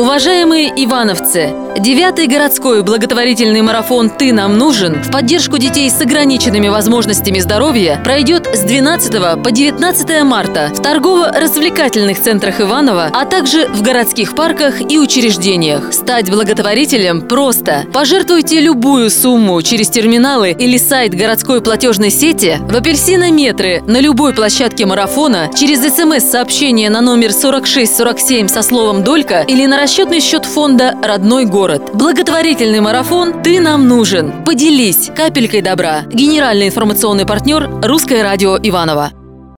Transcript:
Уважаемые ивановцы, 9-й городской благотворительный марафон «Ты нам нужен» в поддержку детей с ограниченными возможностями здоровья пройдет с 12 по 19 марта в торгово-развлекательных центрах Иваново, а также в городских парках и учреждениях. Стать благотворителем просто. Пожертвуйте любую сумму через терминалы или сайт городской платежной сети, в апельсинометры на любой площадке марафона, через СМС-сообщение на номер 4647 со словом «Долька» или на расчетный счет фонда «Родной город». Благотворительный марафон «Ты нам нужен». Поделись капелькой добра. Генеральный информационный партнер «Русское радио Иваново».